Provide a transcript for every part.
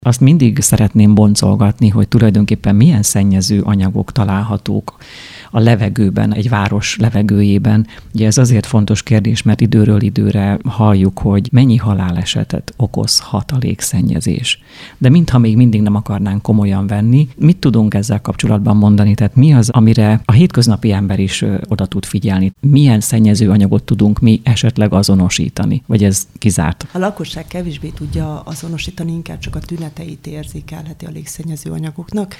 Azt mindig szeretném boncolgatni, hogy tulajdonképpen milyen szennyező anyagok találhatók a levegőben, egy város levegőjében. Ugye ez azért fontos kérdés, mert időről időre halljuk, hogy mennyi halálesetet okozhat a légszennyezés. De mintha még mindig nem akarnánk komolyan venni, mit tudunk ezzel kapcsolatban mondani? Tehát mi az, amire a hétköznapi ember is oda tud figyelni? Milyen szennyező anyagot tudunk mi esetleg azonosítani? Vagy ez kizárt? A lakosság kevésbé tudja azonosítani, inkább csak a tüneteit érzékelheti a légszennyező anyagoknak,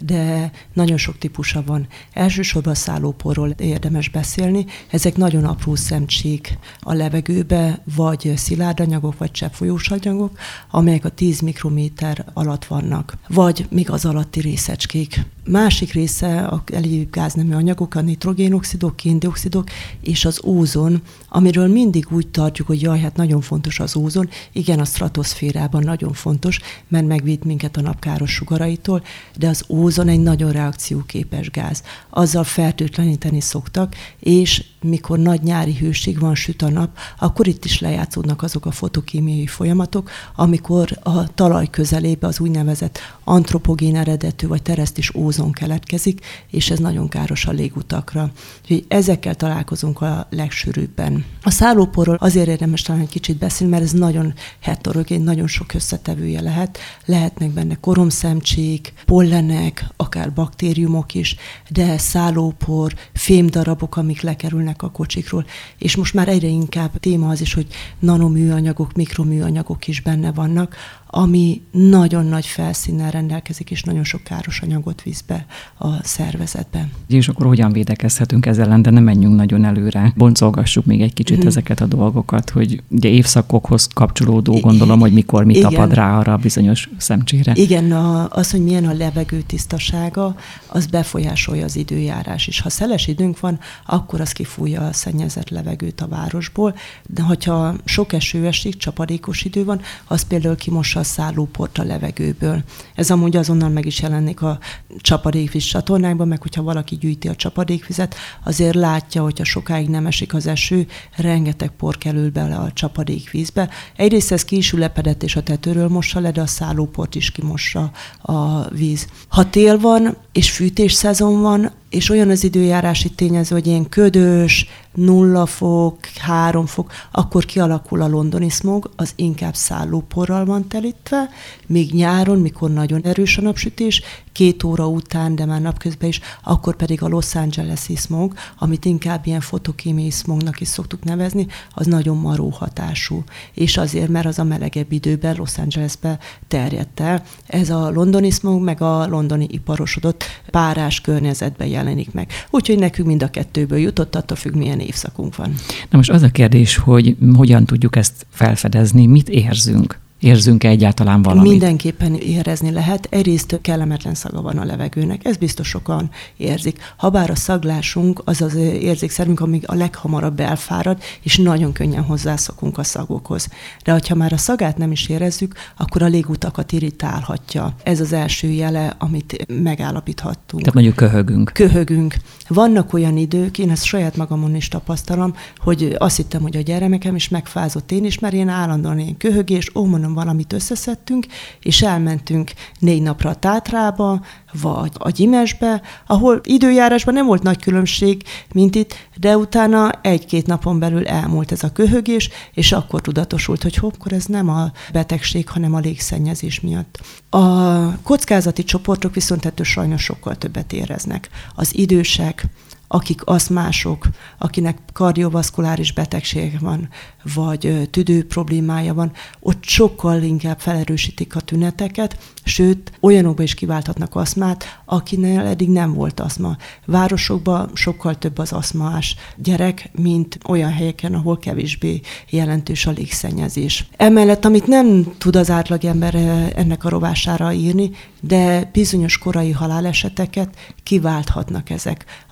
de nagyon sok típusa van. Elsősorban a szállóporról érdemes beszélni. Ezek nagyon apró szemcsék a levegőbe, vagy szilárd anyagok, vagy cseppfolyós anyagok, amelyek a 10 mikrométer alatt vannak, vagy még az alatti részecskék. Másik része a egyéb gáznemű anyagok, a nitrogénoxidok, kén-dioxidok és az ózon, amiről mindig úgy tartjuk, hogy jaj, hát nagyon fontos az ózon. Igen, a stratoszférában nagyon fontos, mert megvéd minket a napkáros sugaraitól, de az ózon egy nagyon reakcióképes gáz. Azzal fertőtleníteni szoktak, és mikor nagy nyári hőség van, süt a nap, akkor itt is lejátszódnak azok a fotokémiai folyamatok, amikor a talaj közelébe az úgynevezett antropogén eredetű vagy teresztis ózon keletkezik, és ez nagyon káros a légutakra. Úgyhogy ezekkel találkozunk a legsűrűbben. A szállóporról azért érdemes talán egy kicsit beszélni, mert ez nagyon heterogén, nagyon sok összetevője lehet. Lehetnek benne koromszemcsék, pollenek, akár baktériumok is, de szállópor, fémdarabok, amik lekerülnek a kocsikról, és most már egyre inkább téma az is, hogy nanoműanyagok, mikroműanyagok is benne vannak, ami nagyon nagy felszínnel rendelkezik, és nagyon sok káros anyagot visz be a szervezetbe. És akkor hogyan védekezhetünk ezzel ellen, de ne menjünk nagyon előre. Boncolgassuk még egy kicsit ezeket a dolgokat, hogy ugye évszakokhoz kapcsolódó, gondolom, hogy mikor mi tapad rá arra a bizonyos szemcsére. Igen, az, hogy milyen a levegő tisztasága, az befolyásolja az időjárás is. Ha szeles időnk van, akkor az kifújja a szennyezett levegőt a városból, de hogyha sok eső esik, csapadékos idő van, az például kimossa a szállóport a levegőből. Ez amúgy azonnal meg is jelenik a csapadékvíz csatornákban, meg hogyha valaki gyűjti a csapadékvizet, azért látja, hogyha sokáig nem esik az eső, rengeteg por kerül bele a csapadékvízbe. Egyrészt ez ki is ülepedett, és a tetőről mossa le, de a szállóport is kimossa a víz. Ha tél van, és fűtésszezon van, és olyan az időjárási tényező, hogy ilyen ködös, 0 fok, 3 fok, akkor kialakul a londoni szmog, az inkább szállóporral van telítve, még nyáron, mikor nagyon erős a napsütés, 2 óra után, de már napközben is, akkor pedig a Los Angeles-i szmog, amit inkább ilyen fotokémiai szmognak is szoktuk nevezni, az nagyon maró hatású. És azért, mert az a melegebb időben Los Angelesbe terjedt el. Ez a londoni szmog, meg a londoni iparosodott párás környezetben jelenik meg. Úgyhogy nekünk mind a kettőből jutott, attól függ, milyen évszakunk van. Na most az a kérdés, hogy hogyan tudjuk ezt felfedezni, mit érzünk? Érzünk-e egyáltalán valamit? Mindenképpen érezni lehet. Egyrészt kellemetlen szaga van a levegőnek. Ez biztos sokan érzik. Habár a szaglásunk az az érzékszervünk, amíg a leghamarabb elfárad, és nagyon könnyen hozzászokunk a szagokhoz. De ha már a szagát nem is érezzük, akkor a légutakat irritálhatja. Ez az első jele, amit megállapíthattunk. Tehát mondjuk köhögünk. Köhögünk. Vannak olyan idők, én ezt saját magamon is tapasztalom, hogy azt hittem, hogy a gyermekem is megfázott, én is, mert én állandóan én köhögés, mondom, valamit összeszedtünk, és elmentünk 4 napra a Tátrába, vagy a Gyimesbe, ahol időjárásban nem volt nagy különbség, mint itt, de utána 1-2 napon belül elmúlt ez a köhögés, és akkor tudatosult, hogy akkor ez nem a betegség, hanem a légszennyezés miatt. A kockázati csoportok viszont ettől sajnos sokkal többet éreznek. Az idősek, akik aszmások, akinek kardiovaszkuláris betegsége van, vagy tüdő problémája van, ott sokkal inkább felerősítik a tüneteket, sőt, olyanokban is kiválthatnak aszmát, akinél eddig nem volt aszma. Városokban sokkal több az aszmás gyerek, mint olyan helyeken, ahol kevésbé jelentős a légszennyezés. Emellett, amit nem tud az átlagember ennek a rovására írni, de bizonyos korai haláleseteket kiválthatnak ezek. A szív-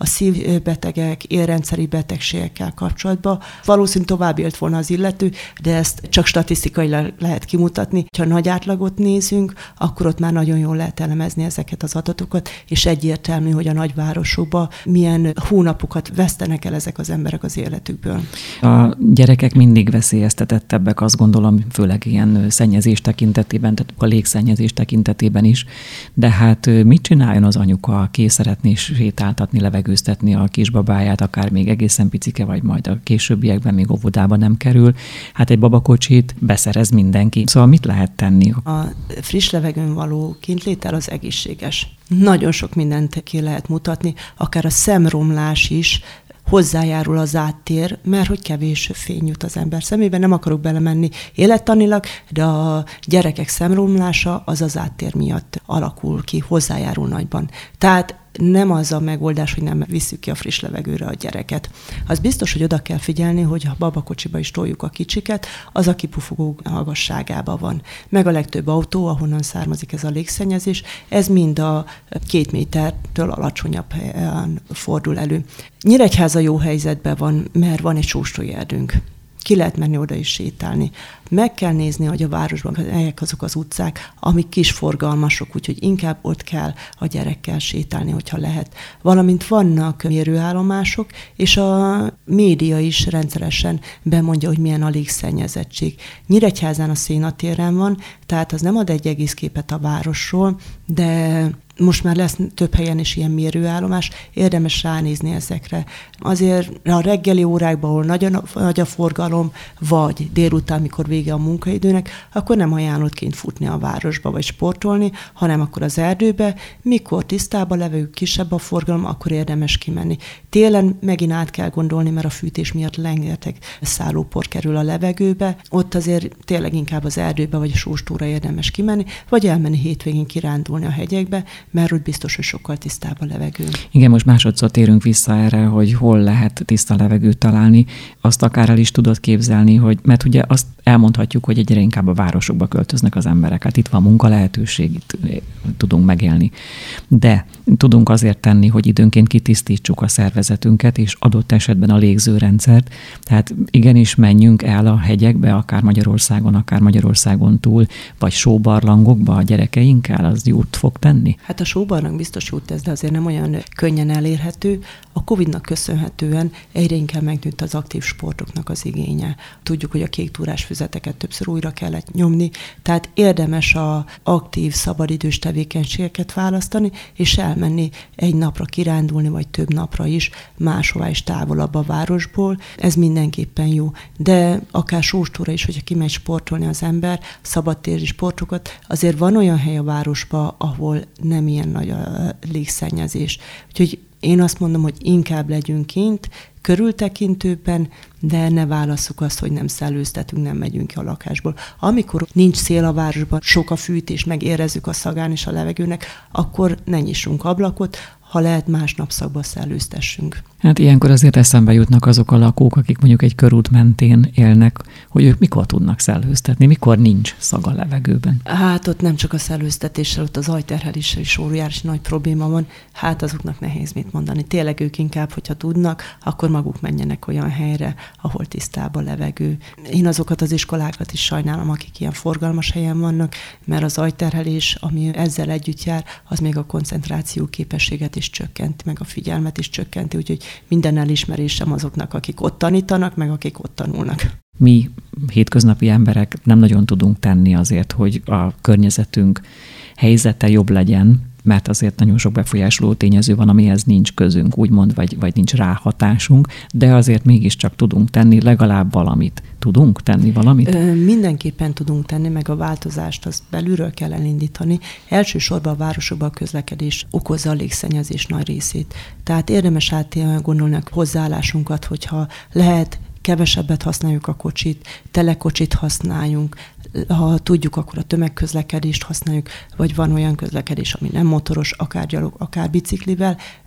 szívbetegek, érrendszeri betegségekkel kapcsolatban. Valószínűleg tovább élt volna az illető, de ezt csak statisztikailag lehet kimutatni. Ha nagy átlagot nézünk, akkor ott már nagyon jól lehet elemezni ezeket az adatokat, és egyértelmű, hogy a nagyvárosokban milyen hónapokat vesztenek el ezek az emberek az életükből. A gyerekek mindig veszélyeztetettebbek, azt gondolom, főleg ilyen szennyezés tekintetében, tehát a légszennyezés tekintetében is. De hát mit csináljon az anyuka, aki szeretné sétáltatni, levegőztetni a kisbabáját, akár még egészen picike, vagy majd a későbbiekben még óvodába nem kerül? Hát egy babakocsit beszerez mindenki. Szóval mit lehet tenni? A friss levegőn való kintlétel az egészséges. Nagyon sok mindent ki lehet mutatni, akár a szemromlás is hozzájárul az áttér, mert hogy kevés fény jut az ember szemébe. Nem akarok belemenni élettanilag, de a gyerekek szemromlása az áttér miatt alakul ki, hozzájárul nagyban. Tehát nem az a megoldás, hogy nem visszük ki a friss levegőre a gyereket. Az biztos, hogy oda kell figyelni, hogy ha babakocsiba is toljuk a kicsiket, az a kipufogó magasságában van. Meg a legtöbb autó, ahonnan származik ez a légszennyezés, ez mind a 2 métertől alacsonyabb helyen fordul elő. Nyíregyháza jó helyzetben van, mert van egy sóstóerdőnk. Ki lehet menni oda is sétálni. Meg kell nézni, hogy a városban melyek azok az utcák, amik kis forgalmasok, úgyhogy inkább ott kell a gyerekkel sétálni, hogyha lehet. Valamint vannak mérőállomások, és a média is rendszeresen bemondja, hogy milyen a légszennyezettség. Nyíregyházán a Szénatéren van, tehát az nem ad egy egész képet a városról, de most már lesz több helyen is ilyen mérőállomás, érdemes ránézni ezekre. Azért a reggeli órákban, ahol nagy a forgalom, vagy délután, mikor vége a munkaidőnek, akkor nem ajánlott kint futni a városba, vagy sportolni, hanem akkor az erdőbe, mikor tisztában levő, kisebb a forgalom, akkor érdemes kimenni. Télen megint át kell gondolni, mert a fűtés miatt rengeteg szállópor kerül a levegőbe, ott azért tényleg inkább az erdőbe, vagy a sóstóra érdemes kimenni, vagy elmenni hétvégén kirándulni a hegyekbe, mert úgy biztos, hogy sokkal tisztább a levegő. Igen, most másodszor térünk vissza erre, hogy hol lehet tiszta levegőt találni. Azt akár el is tudod képzelni, hogy, mert ugye azt elmondhatjuk, hogy egyre inkább a városokba költöznek az emberek. Hát itt van munkalehetőség, itt tudunk megélni. De tudunk azért tenni, hogy időnként kitisztítsuk a szervezetünket, és adott esetben a légzőrendszert. Tehát igenis menjünk el a hegyekbe, akár Magyarországon túl, vagy sóbarlangokba a gyerekeinkkel, az jót fog tenni? Hát a sóbarlang biztos jót tesz, de azért nem olyan könnyen elérhető. A Covid-nak köszönhetően egyre inkább megnőtt az aktív sportoknak az igénye. Tudjuk, hogy a kéktúrás füzeteket többször újra kellett nyomni, tehát érdemes az aktív, szabadidős tevékenységeket választani, és elmenni egy napra kirándulni, vagy több napra is, máshová is távolabb a városból. Ez mindenképpen jó. De akár sóstóra is, hogyha kimegy sportolni az ember, szabadtéri sportokat, azért van olyan hely a városban, ahol nem ilyen nagy a légszennyezés. Úgyhogy én azt mondom, hogy inkább legyünk kint, körültekintőben, de ne válasszuk azt, hogy nem szellőztetünk, nem megyünk ki a lakásból. Amikor nincs szél a városban, sok a fűtés, meg érezzük a szagán és a levegőnek, akkor ne nyissunk ablakot, ha lehet, más napszakban szellőztessünk. Hát ilyenkor azért eszembe jutnak azok a lakók, akik mondjuk egy körút mentén élnek, hogy ők mikor tudnak szellőztetni, mikor nincs szag a levegőben. Hát ott nem csak a szellőztetéssel, ott az zajterheléssel is óriási nagy probléma van, hát azoknak nehéz mit mondani. Tényleg ők inkább, hogyha tudnak, akkor maguk menjenek olyan helyre, ahol tisztább a levegő. Én azokat az iskolákat is sajnálom, akik ilyen forgalmas helyen vannak, mert az zajterhelés, ami ezzel együtt jár, az még a koncentráció képességet is csökkenti, meg a figyelmet is csökkenti, úgyhogy minden elismerésem azoknak, akik ott tanítanak, meg akik ott tanulnak. Mi hétköznapi emberek nem nagyon tudunk tenni azért, hogy a környezetünk helyzete jobb legyen, mert azért nagyon sok befolyásoló tényező van, amihez nincs közünk, úgymond, vagy nincs ráhatásunk, de azért mégiscsak tudunk tenni legalább valamit. Tudunk tenni valamit? Mindenképpen tudunk tenni, meg a változást azt belülről kell elindítani. Elsősorban a városokban a közlekedés okozza a légszennyezés nagy részét. Tehát érdemes átgondolni a hozzáállásunkat, hogyha lehet, kevesebbet használjuk a kocsit, telekocsit használjunk, ha tudjuk, akkor a tömegközlekedést használjuk, vagy van olyan közlekedés, ami nem motoros, akár gyalog, akár biciklivel.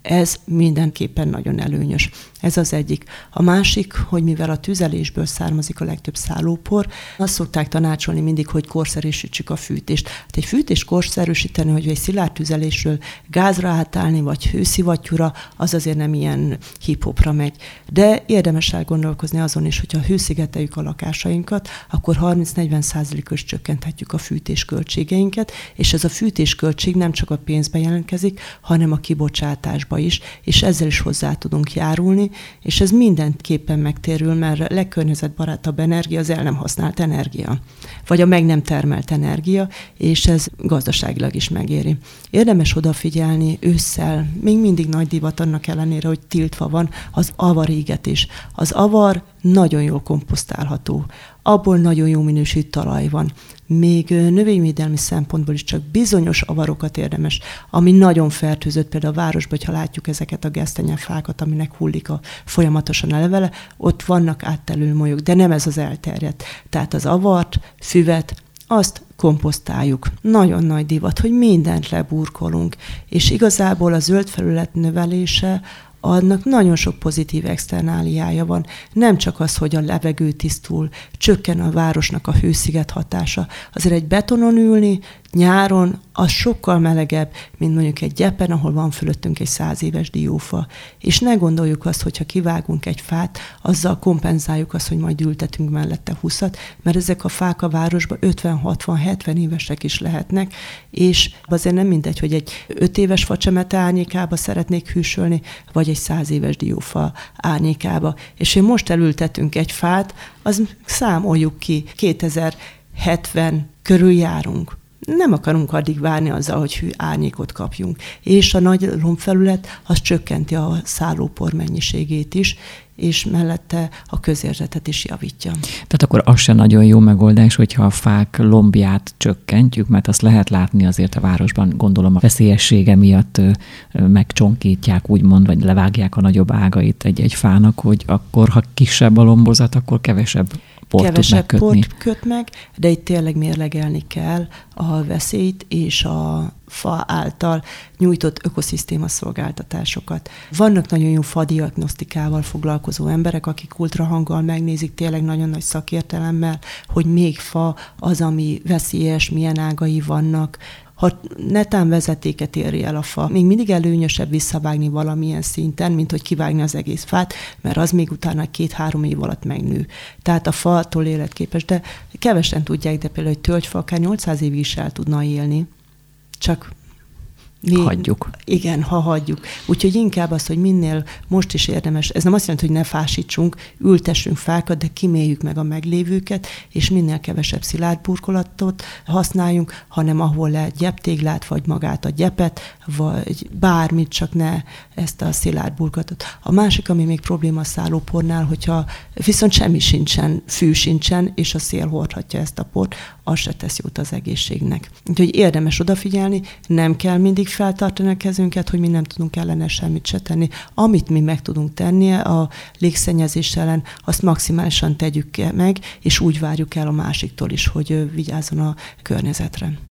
Ez mindenképpen nagyon előnyös. Ez az egyik. A másik, hogy mivel a tüzelésből származik a legtöbb szállópor, azt szokták tanácsolni mindig, hogy korszerűsítsük a fűtést. Hát egy fűtést korszerűsíteni, hogy egy szilárd tüzelésről gázra átállni, vagy hőszivattyúra, az azért nem ilyen hip-hopra megy. De érdemes elgondolkozni azon is, hogyha hőszigeteljük a lakásainkat, akkor 30-40%-os csökkenthetjük a fűtésköltségeinket, és ez a fűtésköltség nem csak a pénzben jelentkezik, hanem a kibocsátásba is, és ezzel is hozzá tudunk járulni, és ez mindenképpen megtérül, mert a legkörnyezetbarátabb energia az el nem használt energia, vagy a meg nem termelt energia, és ez gazdaságilag is megéri. Érdemes odafigyelni ősszel, még mindig nagy divat annak ellenére, hogy tiltva van, az avarégetés. Az avar nagyon jól komposztálható. Abból nagyon jó minőségű talaj van. Még növényvédelmi szempontból is csak bizonyos avarokat érdemes, ami nagyon fertőzött, például a városban, hogyha látjuk ezeket a gesztenyefákat, aminek hullik folyamatosan a levele, ott vannak áttelő molyok, de nem ez az elterjedt. Tehát az avart, füvet, azt komposztáljuk. Nagyon nagy divat, hogy mindent leburkolunk, és igazából a zöld felület növelése annak nagyon sok pozitív externáliája van. Nem csak az, hogy a levegő tisztul, csökken a városnak a hősziget hatása. Azért egy betonon ülni nyáron az sokkal melegebb, mint mondjuk egy gyepen, ahol van fölöttünk egy 100 éves diófa. És ne gondoljuk azt, hogyha kivágunk egy fát, azzal kompenzáljuk azt, hogy majd ültetünk mellette 20-at, mert ezek a fák a városban 50-60-70 évesek is lehetnek, és azért nem mindegy, hogy egy 5 éves facsemete árnyékába szeretnék hűsölni, vagy egy 100 éves diófa árnyékába. És hogy most elültetünk egy fát, az számoljuk ki, 2070 körül járunk. Nem akarunk addig várni azzal, hogy hű árnyékot kapjunk. És a nagy lombfelület az csökkenti a szállópor mennyiségét is, és mellette a közérzetet is javítja. Tehát akkor az se nagyon jó megoldás, hogyha a fák lombját csökkentjük, mert azt lehet látni azért a városban, gondolom a veszélyessége miatt megcsonkítják, úgymond, vagy levágják a nagyobb ágait egy fának, hogy akkor, ha kisebb a lombozat, akkor kevesebb port köt meg, de itt tényleg mérlegelni kell a veszélyt és a fa által nyújtott ökoszisztéma szolgáltatásokat. Vannak nagyon jó fadiagnosztikával foglalkozó emberek, akik ultrahanggal megnézik tényleg nagyon nagy szakértelemmel, hogy még fa az, ami veszélyes, milyen ágai vannak. Ha netán vezetéket éri el a fa, még mindig előnyösebb visszavágni valamilyen szinten, mint hogy kivágni az egész fát, mert az még utána 2-3 év alatt megnő. Tehát a fa attól életképes, de kevesen tudják, de például egy tölgyfa akár 800 évig is el tudna élni, csak hagyjuk. Igen, ha hagyjuk. Úgyhogy inkább az, hogy minél most is érdemes, ez nem azt jelenti, hogy ne fásítsunk, ültessünk fákat, de kiméljük meg a meglévőket, és minél kevesebb szilárd burkolatot használjunk, hanem ahol lehet gyeptéglát, vagy magát a gyepet, vagy bármit, csak ne ezt a szilárd burkolatot. A másik, ami még probléma a szállópornál, hogyha viszont semmi sincsen, fű sincsen, és a szél hordhatja ezt a port, az se tesz jót az egészségnek. Úgyhogy érdemes odafigyelni, nem kell mindig feltartani a kezünket, hogy mi nem tudunk ellene semmit se tenni. Amit mi meg tudunk tenni a légszennyezés ellen, azt maximálisan tegyük meg, és úgy várjuk el a másiktól is, hogy vigyázzon a környezetre.